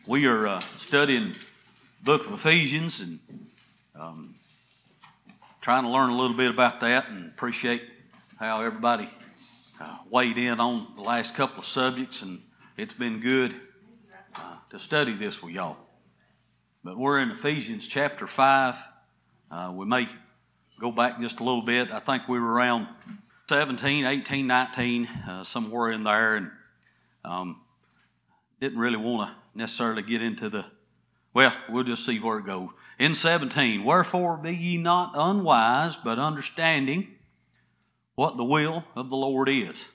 We are studying the book of Ephesians and trying to learn a little bit about that, and appreciate how everybody weighed in on the last couple of subjects, and it's been good to study this with y'all. But we're in Ephesians chapter 5. We may go back just a little bit. I think we were around 17, 18, 19, somewhere in there, and didn't really want to necessarily get into we'll just see where it goes. In 17, wherefore be ye not unwise, but understanding what the will of the Lord is.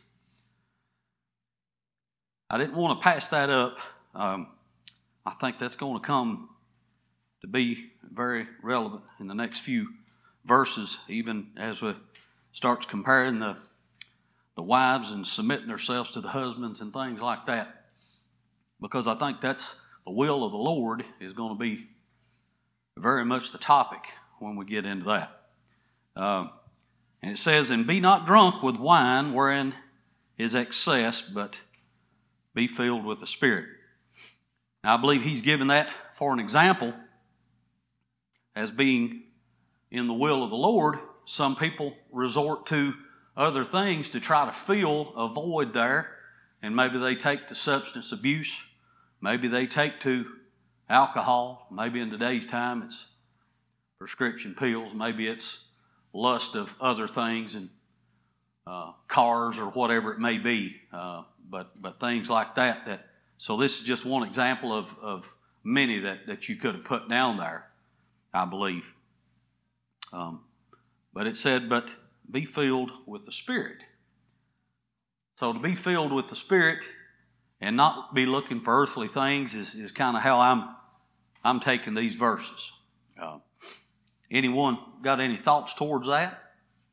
I didn't want to pass that up. I think that's going to come to be very relevant in the next few verses, even as we starts comparing the wives and submitting themselves to the husbands and things like that. Because I think that's the will of the Lord is going to be very much the topic when we get into that. And it says, and be not drunk with wine wherein is excess, but be filled with the Spirit. Now, I believe he's given that for an example as being in the will of the Lord. Some people resort to other things to try to fill a void there, and maybe they take to substance abuse. Maybe they take to alcohol. Maybe in today's time it's prescription pills. Maybe it's lust of other things and cars or whatever it may be. But things like that. So this is just one example of many that you could have put down there, I believe. But it said, but be filled with the Spirit. So to be filled with the Spirit and not be looking for earthly things is kind of how I'm taking these verses. Anyone got any thoughts towards that?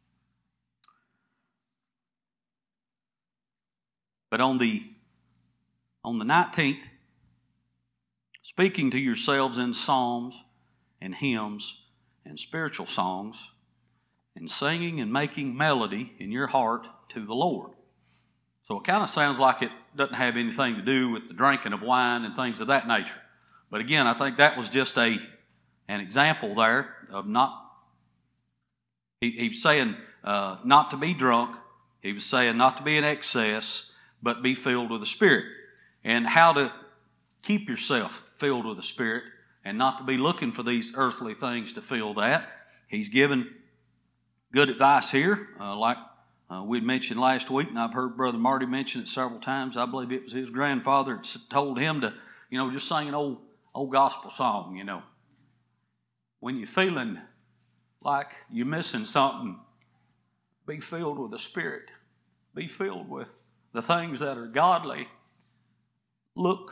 But on the 19th, speaking to yourselves in psalms and hymns and spiritual songs, and singing and making melody in your heart to the Lord. So it kind of sounds like it doesn't have anything to do with the drinking of wine and things of that nature. But again, I think that was just an example there of not. He was saying not to be drunk. He was saying not to be in excess, but be filled with the Spirit. And how to keep yourself filled with the Spirit and not to be looking for these earthly things to fill that. He's given good advice here, like we'd mentioned last week, and I've heard Brother Marty mention it several times. I believe it was his grandfather that told him to, just sing an old gospel song, When you're feeling like you're missing something, be filled with the Spirit. Be filled with the things that are godly. Look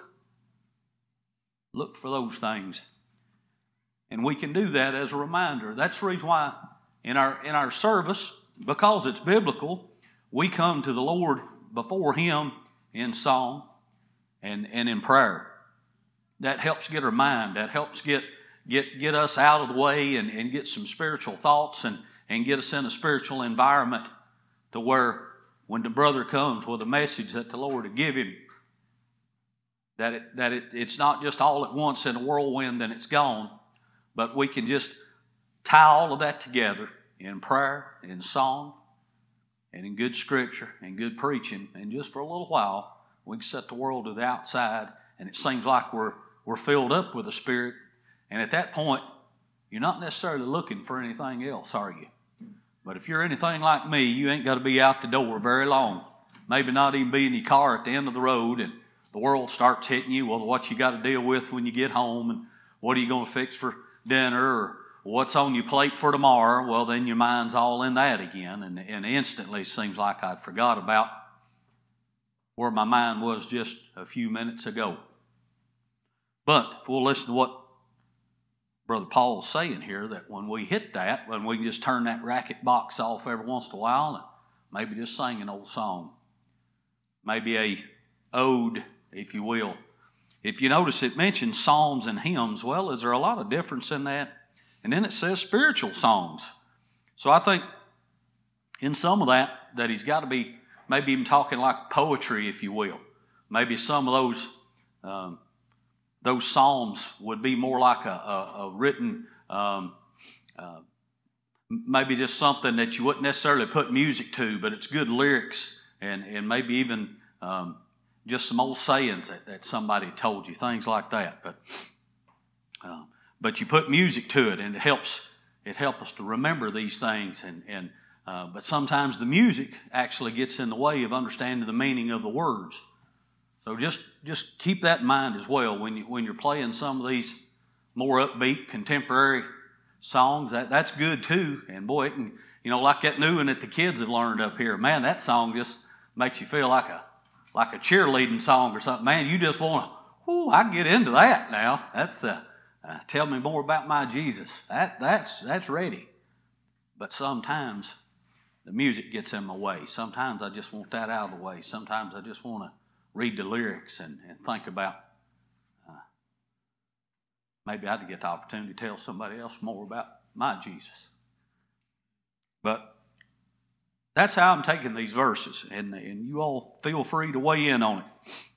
for those things. And we can do that as a reminder. That's the reason why in our service, because it's biblical, we come to the Lord before Him in song and in prayer. That helps get our mind. That helps get us out of the way and get some spiritual thoughts and get us in a spiritual environment to where when the brother comes with a message that the Lord would give him, it's not just all at once in a whirlwind and it's gone, but we can just tie all of that together in prayer, in song, and in good scripture and good preaching. And just for a little while, we can set the world to the outside, and it seems like we're filled up with the Spirit. And at that point, you're not necessarily looking for anything else, are you? But if you're anything like me, you ain't got to be out the door very long. Maybe not even be in your car at the end of the road, and the world starts hitting you. Well, what you got to deal with when you get home, and what are you going to fix for dinner, or what's on your plate for tomorrow? Well, then your mind's all in that again, and instantly it seems like I'd forgot about where my mind was just a few minutes ago. But if we'll listen to what Brother Paul's saying here, that when we hit that, when we can just turn that racket box off every once in a while and maybe just sing an old song, maybe a ode, if you will. If you notice, it mentions psalms and hymns. Well, is there a lot of difference in that? And then it says spiritual songs. So I think in some of that he's got to be maybe even talking like poetry, if you will. Maybe some of those those psalms would be more like a written, maybe just something that you wouldn't necessarily put music to, but it's good lyrics and maybe even just some old sayings that somebody told you, things like that. But you put music to it, and it helps us to remember these things. But sometimes the music actually gets in the way of understanding the meaning of the words. So just keep that in mind as well when you're playing some of these more upbeat contemporary songs. That's good too. And boy, it can, like that new one that the kids have learned up here. Man, that song just makes you feel like a cheerleading song or something. Man, you just want to, I can get into that now. That's tell me more about my Jesus. That's ready. But sometimes the music gets in my way. Sometimes I just want that out of the way. Sometimes I just want to read the lyrics and think about maybe I'd get the opportunity to tell somebody else more about my Jesus. But that's how I'm taking these verses, and you all feel free to weigh in on it.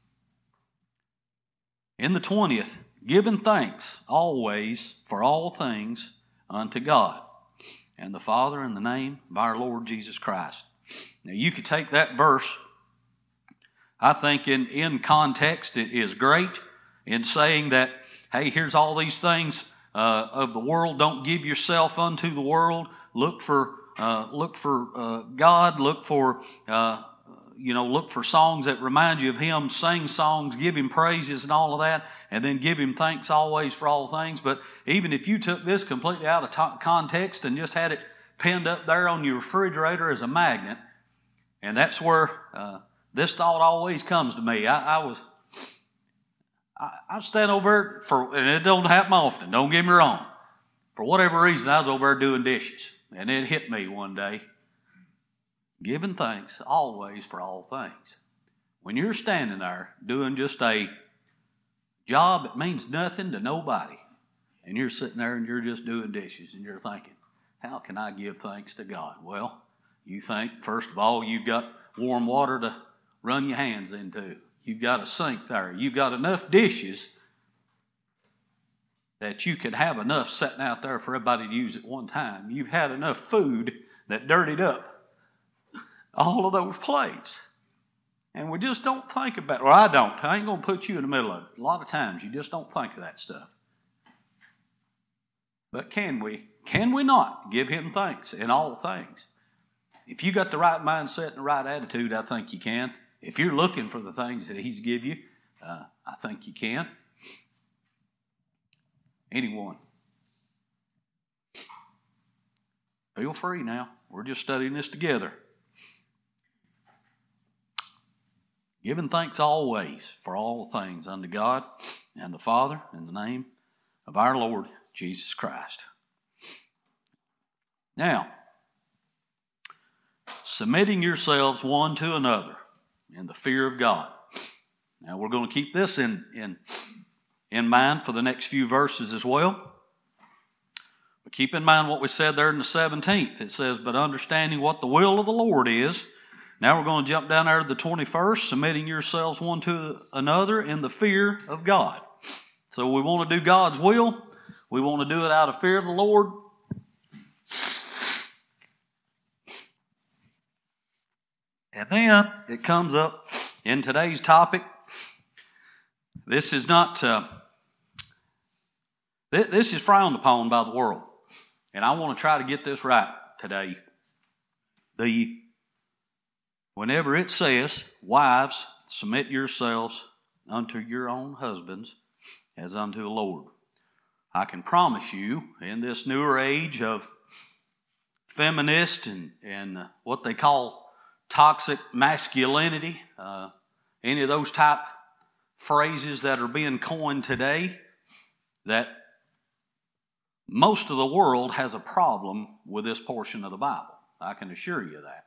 In the 20th, giving thanks always for all things unto God and the Father in the name of our Lord Jesus Christ. Now you could take that verse, I think in context it is great in saying that, hey, here's all these things of the world. Don't give yourself unto the world. Look for God. Look for songs that remind you of Him. Sing songs, give Him praises and all of that, and then give Him thanks always for all things. But even if you took this completely out of context and just had it pinned up there on your refrigerator as a magnet, and that's where this thought always comes to me. I stand over there and it don't happen often, don't get me wrong. For whatever reason, I was over there doing dishes, and it hit me one day. Giving thanks always for all things. When you're standing there doing just a job that means nothing to nobody, and you're sitting there and you're just doing dishes, and you're thinking, how can I give thanks to God? Well, you think, first of all, you've got warm water to run your hands into. You've got a sink there. You've got enough dishes that you could have enough sitting out there for everybody to use at one time. You've had enough food that dirtied up all of those plates. And we just don't think about it. Well, I don't. I ain't going to put you in the middle of it. A lot of times you just don't think of that stuff. But can we not give Him thanks in all things? If you got the right mindset and the right attitude, I think you can. If you're looking for the things that He's give you, I think you can. Anyone? Feel free now. We're just studying this together. Giving thanks always for all things unto God and the Father in the name of our Lord Jesus Christ. Now, submitting yourselves one to another in the fear of God. Now, we're going to keep this in mind for the next few verses as well. But keep in mind what we said there in the 17th. It says, but understanding what the will of the Lord is. Now we're going to jump down there to the 21st, submitting yourselves one to another in the fear of God. So we want to do God's will. We want to do it out of fear of the Lord. And then it comes up in today's topic. This is not, this is frowned upon by the world. And I want to try to get this right today. Whenever it says, wives, submit yourselves unto your own husbands as unto the Lord. I can promise you, in this newer age of feminist and what they call toxic masculinity, any of those type phrases that are being coined today, that most of the world has a problem with this portion of the Bible. I can assure you that.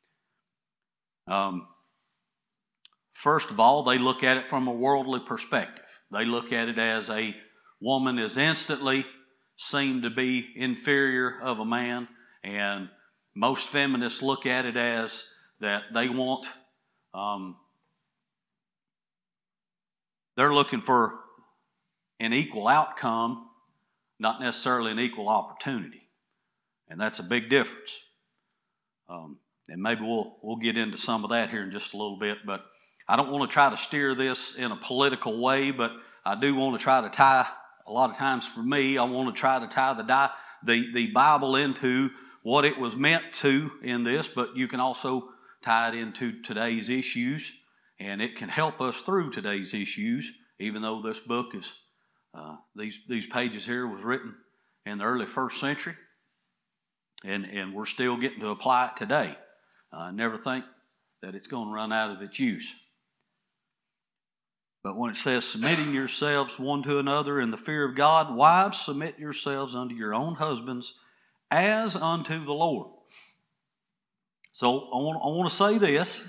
First of all, they look at it from a worldly perspective. They look at it as a woman is instantly seen to be inferior of a man, and most feminists look at it as that they want, they're looking for an equal outcome, not necessarily an equal opportunity. And that's a big difference. And maybe we'll get into some of that here in just a little bit, but I don't want to try to steer this in a political way, but I do want to try to tie, a lot of times for me, I want to try to tie the Bible into what it was meant to in this, but you can also tie it into today's issues, and it can help us through today's issues, even though this book is, these pages here was written in the early 1st century, and we're still getting to apply it today. Never think that it's going to run out of its use. But when it says, submitting yourselves one to another in the fear of God, wives, submit yourselves unto your own husbands as unto the Lord. So I want to say this.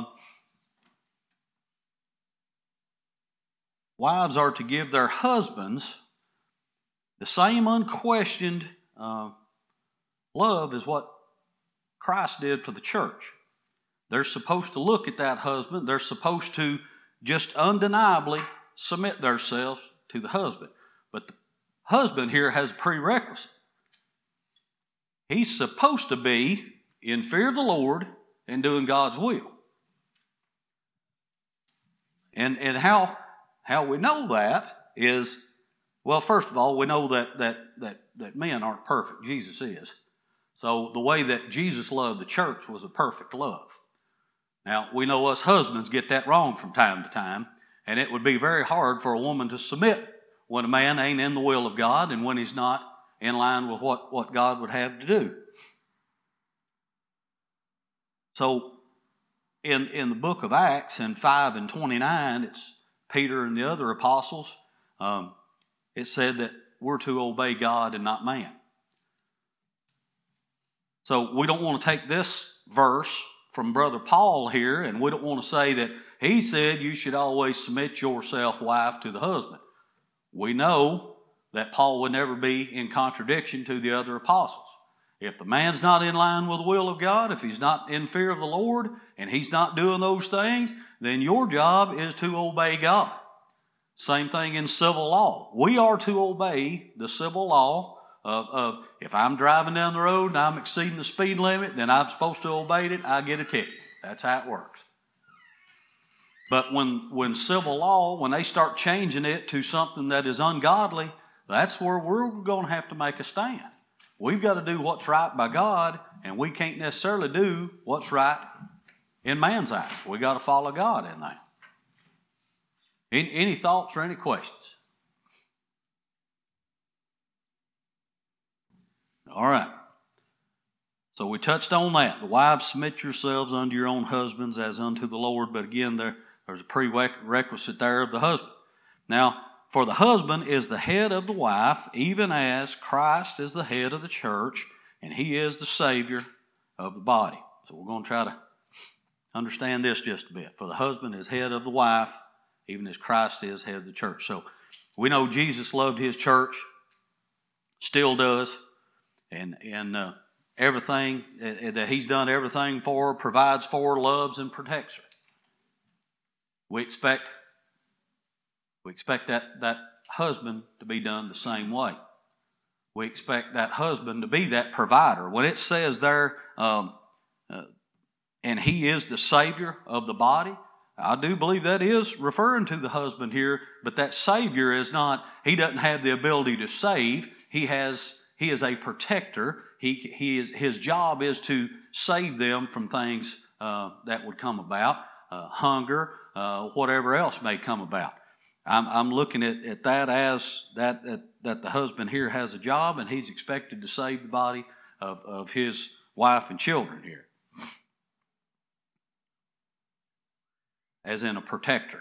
Wives are to give their husbands the same unquestioned love as what Christ did for the church. They're supposed to look at that husband. They're supposed to just undeniably submit themselves to the husband. But the husband here has a prerequisite. He's supposed to be in fear of the Lord and doing God's will. And how we know that is, well, first of all, we know that men aren't perfect. Jesus is. So the way that Jesus loved the church was a perfect love. Now, we know us husbands get that wrong from time to time, and it would be very hard for a woman to submit when a man ain't in the will of God and when he's not in line with what God would have to do. So, in the book of Acts, in 5:29, it's Peter and the other apostles, it said that we're to obey God and not man. So we don't want to take this verse from Brother Paul here, and we don't want to say that he said you should always submit yourself, wife, to the husband. We know that Paul would never be in contradiction to the other apostles. If the man's not in line with the will of God, if he's not in fear of the Lord, and he's not doing those things, then your job is to obey God. Same thing in civil law. We are to obey the civil law of if I'm driving down the road and I'm exceeding the speed limit, then I'm supposed to obey it, I get a ticket. That's how it works. But when civil law, when they start changing it to something that is ungodly, that's where we're going to have to make a stand. We've got to do what's right by God, and we can't necessarily do what's right in man's eyes. We've got to follow God in that. Any thoughts or any questions? All right. So we touched on that. The wives, submit yourselves unto your own husbands as unto the Lord. But again, there's a prerequisite there of the husband. Now, for the husband is the head of the wife, even as Christ is the head of the church, and he is the Savior of the body. So we're going to try to understand this just a bit. For the husband is head of the wife, even as Christ is head of the church. So we know Jesus loved his church, still does, and everything that he's done everything for, provides for, loves, and protects her. We expect that husband to be done the same way. We expect that husband to be that provider. When it says there, and he is the Savior of the body, I do believe that is referring to the husband here, but that Savior is not, he doesn't have the ability to save. He is a protector. His job is to save them from things that would come about, hunger, whatever else may come about. I'm looking at that as that the husband here has a job, and he's expected to save the body of his wife and children here, as in a protector.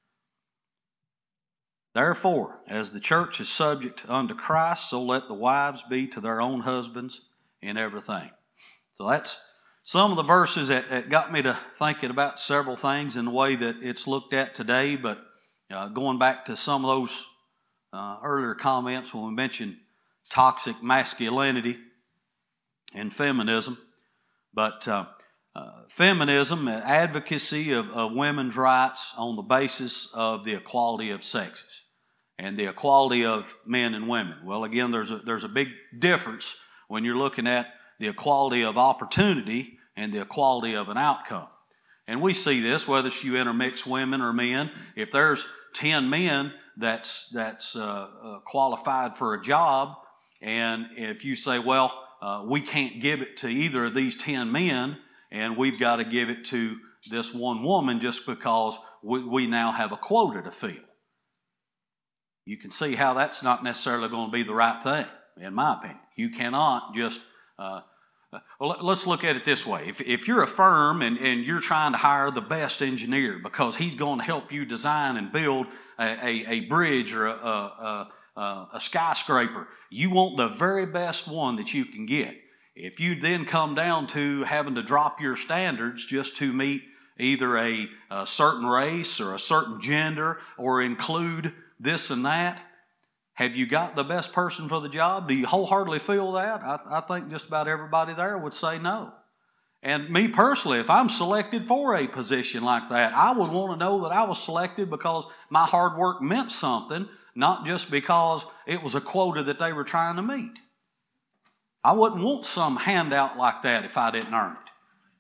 Therefore, as the church is subject unto Christ, so let the wives be to their own husbands in everything. So that's some of the verses that got me to thinking about several things in the way that it's looked at today, but going back to some of those earlier comments when we mentioned toxic masculinity and feminism, but feminism, advocacy of women's rights on the basis of the equality of sexes. and the equality of men and women. Well, again, there's a big difference when you're looking at the equality of opportunity and the equality of an outcome. And we see this, whether you intermix women or men. If there's 10 men that's qualified for a job, and if you say, well, we can't give it to either of these 10 men, and we've got to give it to this one woman just because we now have a quota to fill. You can see how that's not necessarily going to be the right thing, in my opinion. You cannot just... Well, let's look at it this way. If you're a firm and you're trying to hire the best engineer because he's going to help you design and build a bridge or a skyscraper, you want the very best one that you can get. If you then come down to having to drop your standards just to meet either a certain race or a certain gender or include this and that, have you got the best person for the job? Do you wholeheartedly feel that? I think just about everybody there would say no. And me personally, if I'm selected for a position like that, I would want to know that I was selected because my hard work meant something, not just because it was a quota that they were trying to meet. I wouldn't want some handout like that if I didn't earn it.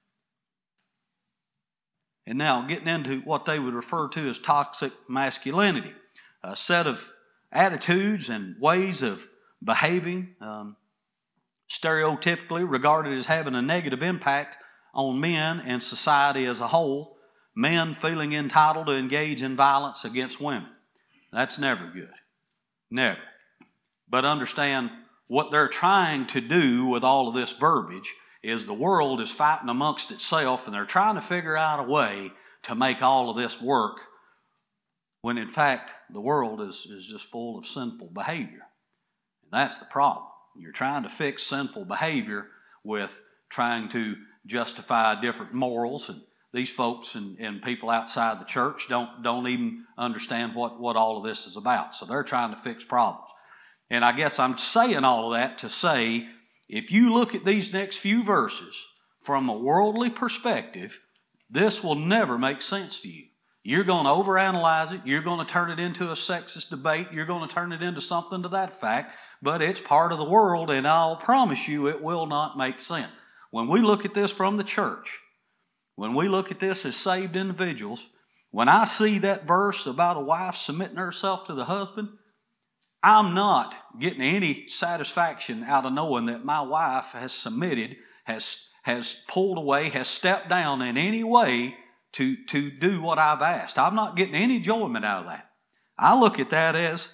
And now getting into what they would refer to as toxic masculinity, a set of attitudes and ways of behaving, stereotypically regarded as having a negative impact on men and society as a whole. Men feeling entitled to engage in violence against women. That's never good. Never. But understand what they're trying to do with all of this verbiage is the world is fighting amongst itself, and they're trying to figure out a way to make all of this work, when in fact the world is just full of sinful behavior. And that's the problem. You're trying to fix sinful behavior with trying to justify different morals, and these folks and people outside the church don't even understand what all of this is about. So they're trying to fix problems. And I guess I'm saying all of that to say, if you look at these next few verses from a worldly perspective, this will never make sense to you. You're going to overanalyze it. You're going to turn it into a sexist debate. You're going to turn it into something to that fact. But it's part of the world, and I'll promise you it will not make sense. When we look at this from the church, when we look at this as saved individuals, when I see that verse about a wife submitting herself to the husband, I'm not getting any satisfaction out of knowing that my wife has submitted, has pulled away, has stepped down in any way to do what I've asked. I'm not getting any enjoyment out of that. I look at that as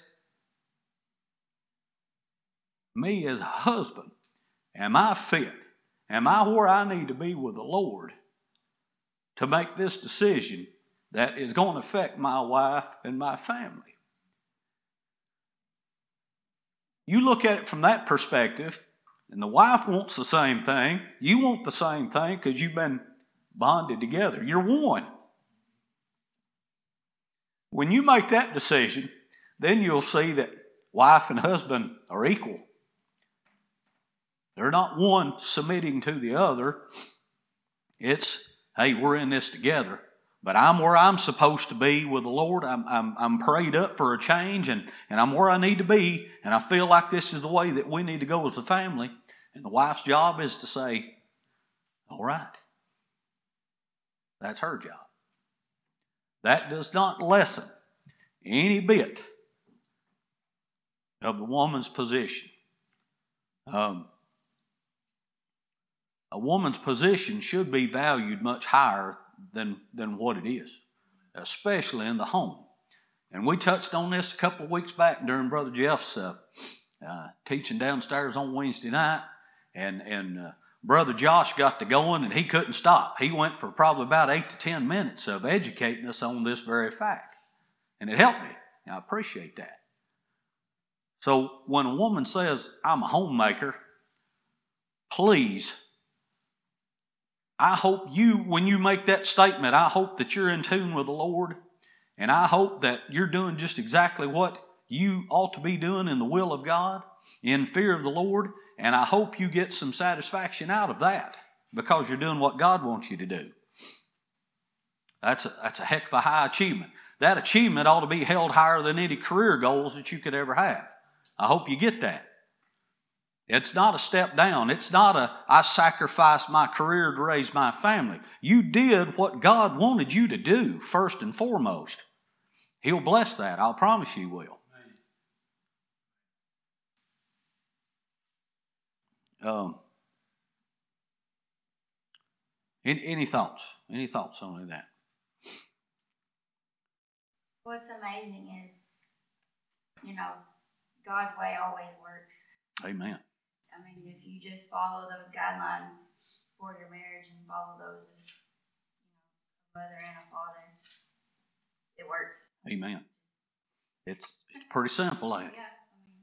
me as a husband. Am I fit? Am I where I need to be with the Lord to make this decision that is going to affect my wife and my family? You look at it from that perspective, and the wife wants the same thing. You want the same thing because you've been bonded together. You're one. When you make that decision, then you'll see that wife and husband are equal. They're not one submitting to the other. It's, hey, we're in this together, but I'm where I'm supposed to be with the Lord. I'm prayed up for a change, and I'm where I need to be, and I feel like this is the way that we need to go as a family. And the wife's job is to say, all right. That's her job. That does not lessen any bit of the woman's position. A woman's position should be valued much higher than what it is, especially in the home. And we touched on this a couple of weeks back during Brother Jeff's teaching downstairs on Wednesday night, and Brother Josh got to going, and he couldn't stop. He went for probably about 8 to 10 minutes of educating us on this very fact. And it helped me. I appreciate that. So when a woman says, I'm a homemaker, please, I hope when you make that statement, I hope that you're in tune with the Lord, and I hope that you're doing just exactly what you ought to be doing in the will of God, in fear of the Lord, and I hope you get some satisfaction out of that because you're doing what God wants you to do. That's a heck of a high achievement. that achievement ought to be held higher than any career goals that you could ever have. I hope you get that. It's not a step down. It's not I sacrificed my career to raise my family. You did what God wanted you to do first and foremost. He'll bless that. I'll promise you He will. Any thoughts? Any thoughts on that? What's amazing is, God's way always works. Amen. I mean, if you just follow those guidelines for your marriage and follow those as a mother and a father, it works. Amen. It's pretty simple, ain't it? Yeah.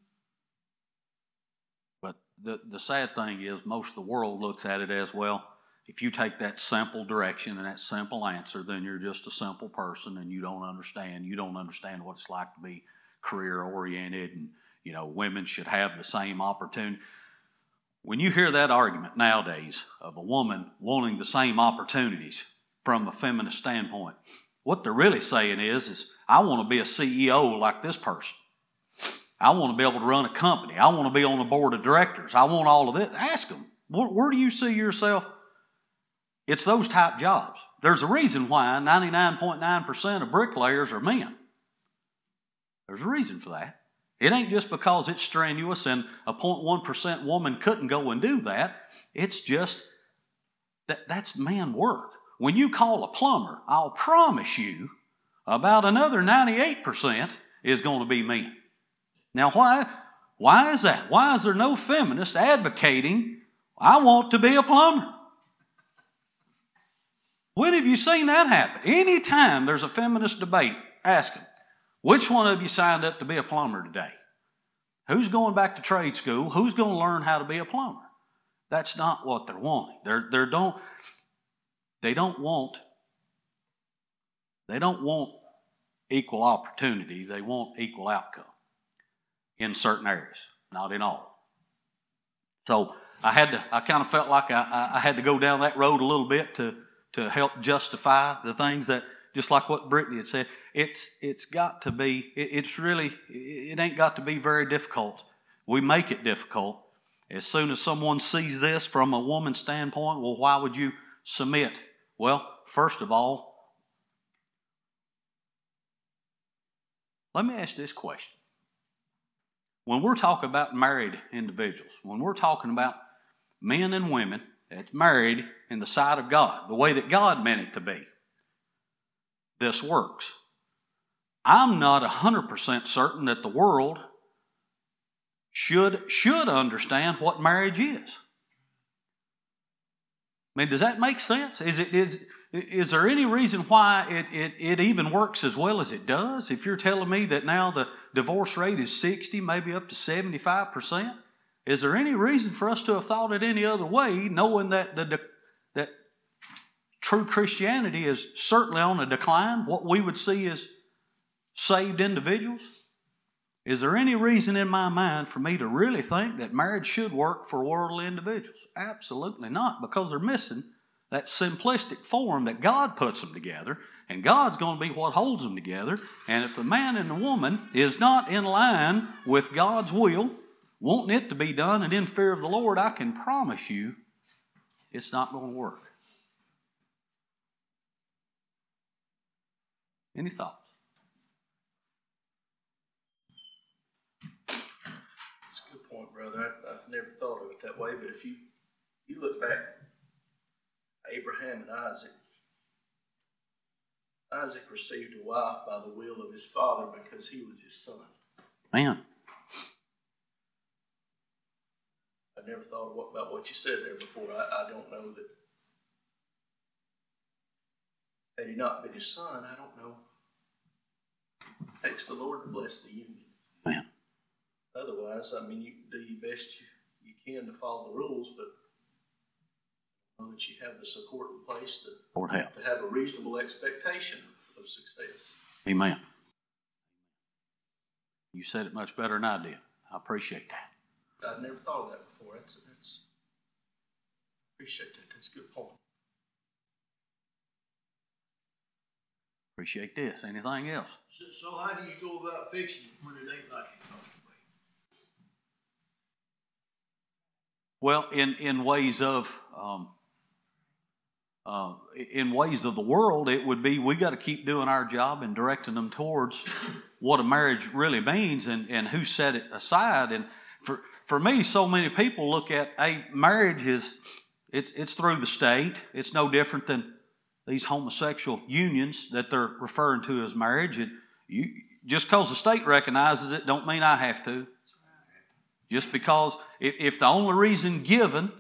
But the sad thing is most of the world looks at it as, well, if you take that simple direction and that simple answer, then you're just a simple person and you don't understand. You don't understand what it's like to be career-oriented and, women should have the same opportunity. When you hear that argument nowadays of a woman wanting the same opportunities from a feminist standpoint, what they're really saying is I want to be a CEO like this person. I want to be able to run a company. I want to be on the board of directors. I want all of this. Ask them, where do you see yourself? It's those type jobs. There's a reason why 99.9% of bricklayers are men. There's a reason for that. It ain't just because it's strenuous and a 0.1% woman couldn't go and do that. It's just that's man work. When you call a plumber, I'll promise you about another 98% is going to be men. Now, why is that? Why is there no feminist advocating, I want to be a plumber? When have you seen that happen? Anytime there's a feminist debate, ask them, which one of you signed up to be a plumber today? Who's going back to trade school? Who's going to learn how to be a plumber? That's not what they're wanting. They don't want equal opportunity. They want equal outcome in certain areas, not in all. So I kind of felt like I had to go down that road a little bit to help justify the things that, just like what Brittany had said, it's got to be, it ain't got to be very difficult. We make it difficult. As soon as someone sees this from a woman's standpoint, well, why would you submit? Well, first of all, let me ask this question. When we're talking about married individuals, when we're talking about men and women that's married in the sight of God, the way that God meant it to be, this works. I'm not 100% certain that the world should understand what marriage is. I mean, does that make sense? Is there any reason why it even works as well as it does? If you're telling me that now the divorce rate is 60, maybe up to 75%, is there any reason for us to have thought it any other way, knowing that that true Christianity is certainly on a decline, what we would see as saved individuals? Is there any reason in my mind for me to really think that marriage should work for worldly individuals? Absolutely not, because they're missing that simplistic form that God puts them together, and God's going to be what holds them together. And if the man and the woman is not in line with God's will, wanting it to be done and in fear of the Lord, I can promise you it's not going to work. Any thoughts? That's a good point, brother. I've never thought of it that way, but if you look back, Abraham and Isaac received a wife by the will of his father because he was his son. Man. I never thought about what you said there before. I don't know that. Had he not been his son, I don't know. It takes the Lord to bless the union. Man. Otherwise, I mean, you do your best you can to follow the rules, but know that you have the support in place to have a reasonable expectation of success. Amen. You said it much better than I did. I appreciate that. I've never thought of that before. That's appreciate that. That's a good point. Appreciate this. Anything else? So how do you go about fixing it when it ain't like it's supposed to be? Well, in ways of the world, it would be we got to keep doing our job and directing them towards what a marriage really means and who set it aside. And for me, so many people look at marriage it's through the state. It's no different than these homosexual unions that they're referring to as marriage. And just because the state recognizes it, don't mean I have to. Just because if the only reason given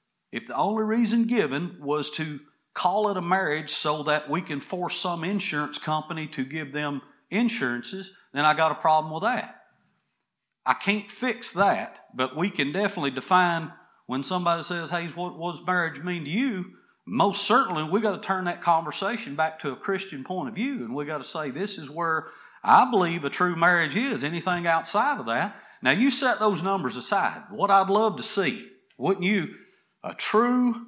was to call it a marriage so that we can force some insurance company to give them insurances, then I got a problem with that. I can't fix that, but we can definitely define when somebody says, hey, what does marriage mean to you? Most certainly we got to turn that conversation back to a Christian point of view, and we got to say this is where I believe a true marriage is. Anything outside of that, now you set those numbers aside. What I'd love to see, wouldn't you, a true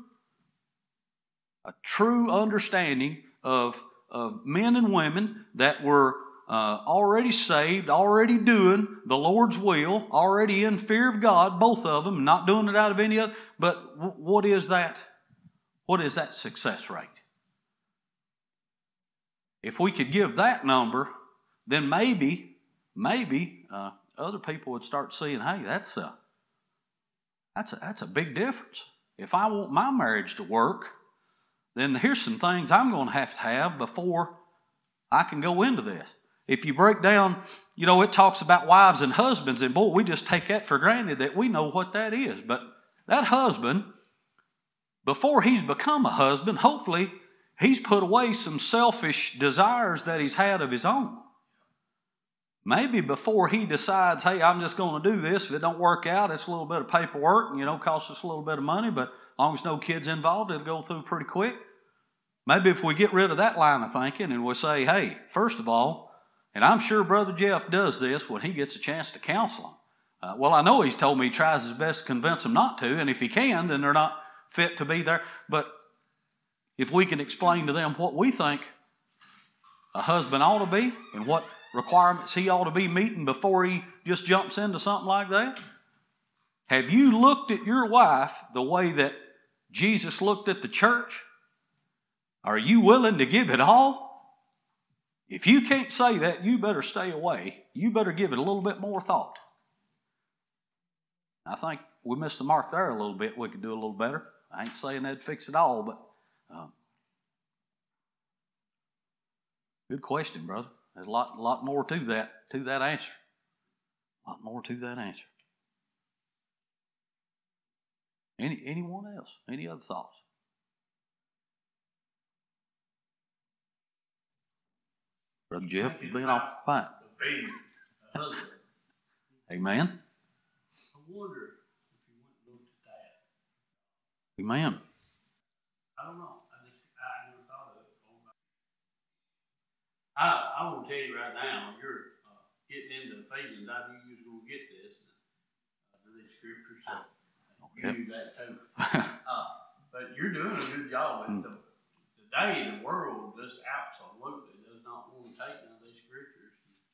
understanding of men and women that were already saved, already doing the Lord's will, already in fear of God, both of them, not doing it out of any other. But what is that? What is that success rate? If we could give that number, then maybe other people would start seeing, hey, that's a big difference. If I want my marriage to work, then here's some things I'm going to have before I can go into this. If you break down, it talks about wives and husbands, and boy, we just take that for granted that we know what that is. But that husband, before he's become a husband, hopefully he's put away some selfish desires that he's had of his own. Maybe before he decides, hey, I'm just going to do this. If it don't work out, it's a little bit of paperwork and, costs us a little bit of money, but as long as no kids involved, it'll go through pretty quick. Maybe if we get rid of that line of thinking and we say, hey, first of all, and I'm sure Brother Jeff does this when he gets a chance to counsel them. Well, I know he's told me he tries his best to convince them not to, and if he can, then they're not fit to be there. But if we can explain to them what we think a husband ought to be and what requirements he ought to be meeting before he just jumps into something like that. Have you looked at your wife the way that Jesus looked at the church? Are you willing to give it all? If you can't say that, you better stay away. You better give it a little bit more thought. I think we missed the mark there a little bit. We could do a little better. I ain't saying that'd fix it all, but good question, brother. There's a lot more to that answer. A lot more to that answer. Anyone else? Any other thoughts? Brother Jeff, you've been off the pipe. Amen. I wonder if you went and looked at that. Amen. I don't know. I never thought of it. I will tell you right now, you're getting into Ephesians. I knew you was going to get this. To these scriptures, so you knew that too. But you're doing a good job. And today, the world just absolutely does not want to take none of these scriptures.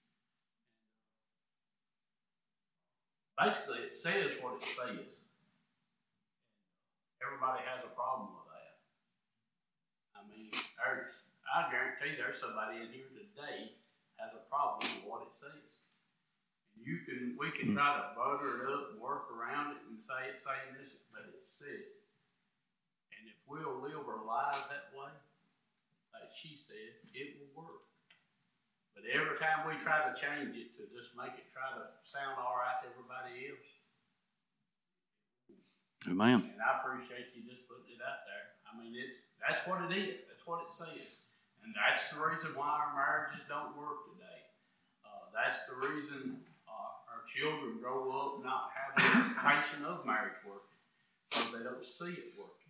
Basically, it says what it says. Everybody has a problem with that. I mean, I guarantee there's somebody in here today has a problem with what it says. We can try to butter it up and work around it and say it's saying this, but it says it. And if we'll live our lives that way, like she said, it will work. But every time we try to change it to just make it try to sound all right to everybody else. Amen. And I appreciate you just putting it out there. I mean, that's what it is. That's what it says. And that's the reason why our marriages don't work today. That's the reason our children grow up not having the expectation of marriage working, because they don't see it working.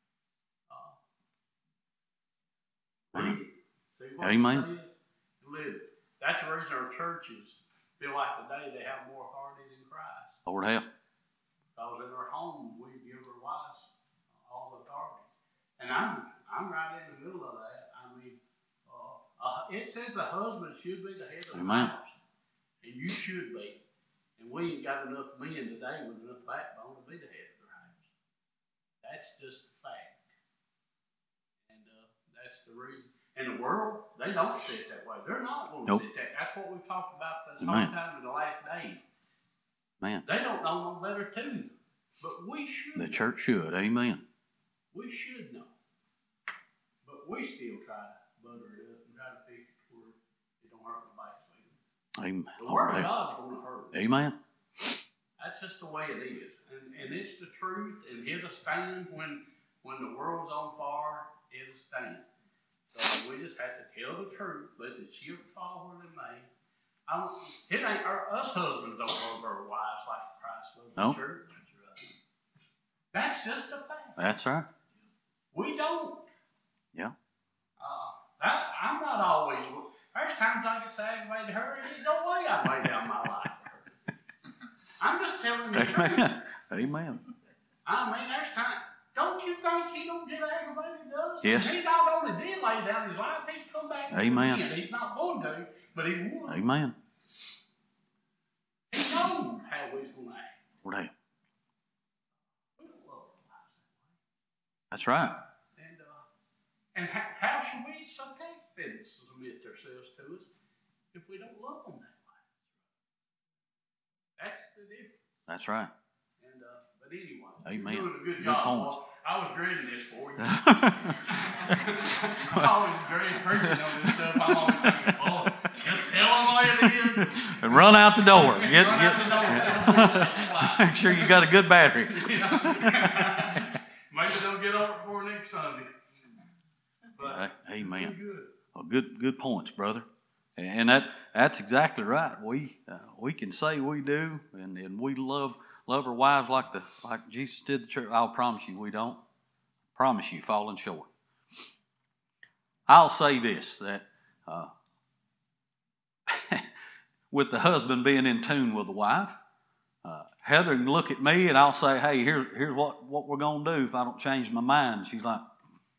Read it. See what Amen. it says and live it. That's the reason our churches feel like today they have more authority than Christ. Lord help. Because in our home, we give our wives all the authority. And I'm right in the middle of that. I mean, it says the husband should be the head of the Amen. house. And you should be. And we ain't got enough men today with enough backbone to be the head of their house. That's just a fact. And that's the reason. And the world, they don't sit that way. They're not going to sit that. That's what we've talked about this whole time in the last days. Man. They don't know no better too. But we should. The church should. Amen. We should know. But we still try to butter it up and try to fix it where it don't hurt nobody's feelings. Amen. The word of God's going to hurt. Amen. That's just the way it is. And it's the truth, and it'll stand when the world's on fire, it'll stand. So we just have to tell the truth, let the children fall where they may. It ain't us husbands don't love our wives like Christ loved the church. That's just a fact. That's right. We don't. Yeah. I'm not always. There's times I get so aggravated at her, and there's no way I lay down my life for her. I'm just telling the truth. Amen. I mean, there's times. Don't you think he don't get aggravated at us? Yes. He not only did lay down his life, he's come back Amen. again. He's not going to, but he will. Amen. He knows how we're going to act. Right. We don't love our lives that way. That's right. And how should we sometimes submit ourselves to us if we don't love them that way? That's the difference. That's right. And but anyway, Amen. you're doing a good Good job. points. I was dreading this for you. I always dread preaching on this stuff. I'm always thinking, Lord, just tell them what it is. And run out the door. Run out the door. Make sure you got a good battery. Maybe they'll get over before next Sunday. But Amen. good. Well, good points, brother. And that's exactly right. We can say we do, and we love our wives like Jesus did the church. I'll promise you we don't. Promise you, falling short. I'll say this, that with the husband being in tune with the wife, Heather can look at me and I'll say, hey, here's what we're going to do if I don't change my mind. She's like,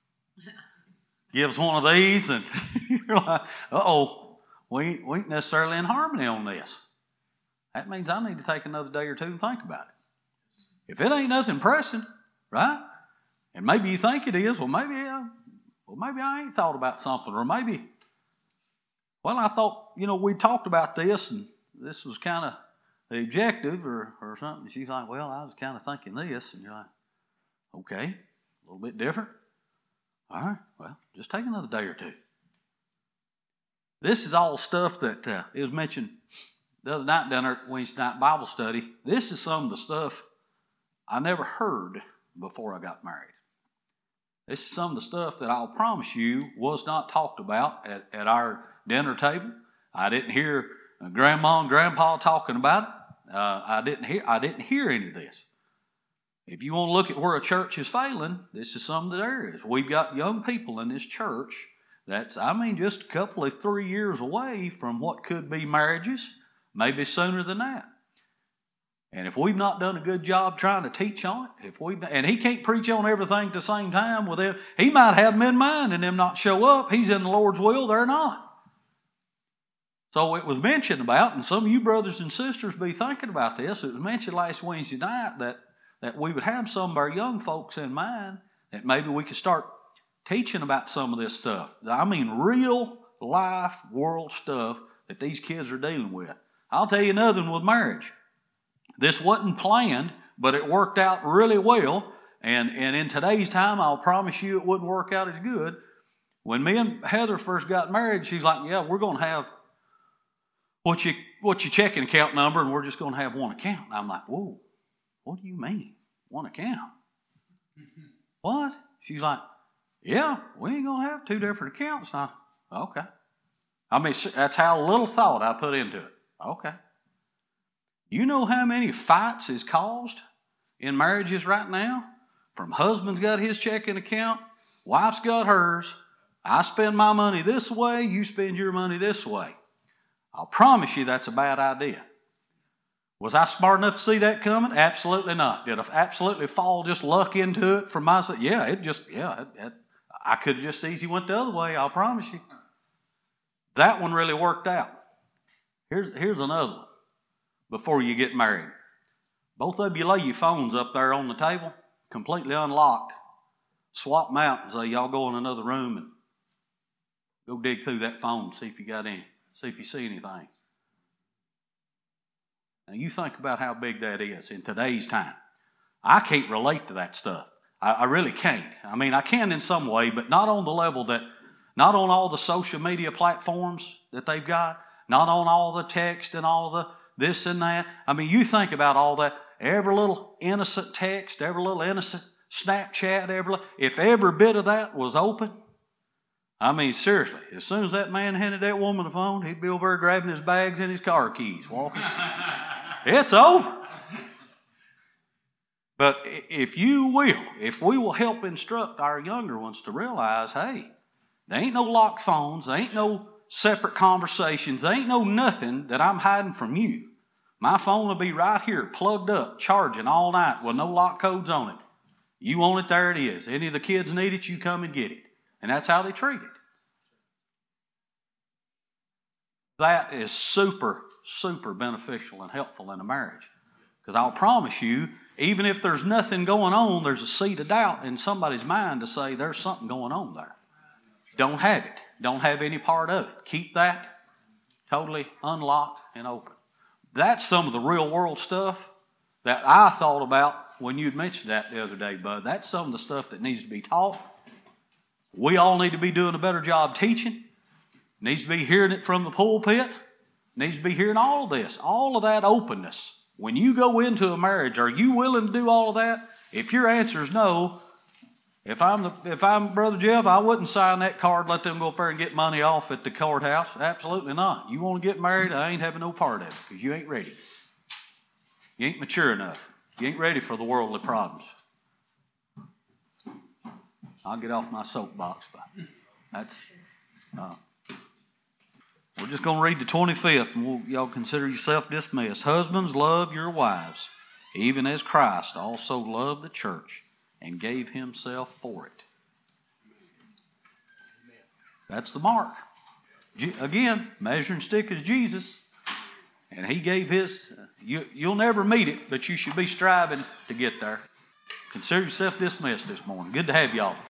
gives one of these, and you're like, uh-oh, we ain't necessarily in harmony on this. That means I need to take another day or two and think about it. If it ain't nothing pressing, right? And maybe you think it is, maybe I ain't thought about something, or maybe, I thought, we talked about this, and this was kind of the objective or something. And she's like, I was kind of thinking this, and you're like, okay, a little bit different. All right, just take another day or two. This is all stuff that it was mentioned the other night down there at Wednesday night Bible study. This is some of the stuff I never heard before I got married. This is some of the stuff that I'll promise you was not talked about at our dinner table. I didn't hear Grandma and Grandpa talking about it. I didn't hear any of this. If you want to look at where a church is failing, this is some of the areas. We've got young people in this church that's, just a couple of 3 years away from what could be marriages, maybe sooner than that. And if we've not done a good job trying to teach on it, and he can't preach on everything at the same time with them, he might have them in mind and them not show up. He's in the Lord's will, they're not. So it was mentioned about, and some of you brothers and sisters be thinking about this, it was mentioned last Wednesday night that we would have some of our young folks in mind, that maybe we could start teaching about some of this stuff. Real life world stuff that these kids are dealing with. I'll tell you another one with marriage. This wasn't planned, but it worked out really well. And in today's time, I'll promise you it wouldn't work out as good. When me and Heather first got married, she's like, we're going to have what's your checking account number, and we're just going to have one account. And I'm like, whoa, what do you mean, one account? What? She's like, yeah, we ain't going to have two different accounts. And okay. That's how little thought I put into it. Okay. You know how many fights is caused in marriages right now? From husband's got his checking account, wife's got hers. I spend my money this way, you spend your money this way. I'll promise you that's a bad idea. Was I smart enough to see that coming? Absolutely not. Did I absolutely fall just luck into it from my side? Yeah, I could have just easy went the other way, I'll promise you. that one really worked out. Here's another one. Before you get married, both of you lay your phones up there on the table, completely unlocked. Swap them out and say, y'all go in another room and go dig through that phone, see if you got any, see if you see anything. Now you think about how big that is in today's time. I can't relate to that stuff. I really can't. I mean, I can in some way, but not on the level that, not on all the social media platforms that they've got, not on all the text and all the this and that. I mean, you think about all that, every little innocent text, every little innocent Snapchat, if every bit of that was open, I mean, seriously, as soon as that man handed that woman the phone, he'd be over there grabbing his bags and his car keys, walking. It's over. But if we will help instruct our younger ones to realize, hey, there ain't no locked phones, there ain't no separate conversations, there ain't no nothing that I'm hiding from you. My phone will be right here, plugged up, charging all night with no lock codes on it. You want it, there it is. Any of the kids need it, you come and get it. And that's how they treat it. That is super, super beneficial and helpful in a marriage. Because I'll promise you, even if there's nothing going on, there's a seed of doubt in somebody's mind to say there's something going on there. Don't have it. Don't have any part of it. Keep that totally unlocked and open. That's some of the real world stuff that I thought about when you'd mentioned that the other day, Bud. That's some of the stuff that needs to be taught. We all need to be doing a better job teaching. Needs to be hearing it from the pulpit. Needs to be hearing all of this. All of that openness. When you go into a marriage, are you willing to do all of that? If your answer is no, if I'm Brother Jeff, I wouldn't sign that card, let them go up there and get money off at the courthouse. Absolutely not. You want to get married, I ain't having no part of it because you ain't ready. You ain't mature enough. You ain't ready for the worldly problems. I'll get off my soapbox, but that's... we're just going to read the 25th, and y'all consider yourself dismissed. Husbands, love your wives, even as Christ also loved the church and gave himself for it. That's the mark. Again, measuring stick is Jesus, and he gave his. You'll never meet it, but you should be striving to get there. Consider yourself dismissed this morning. Good to have y'all.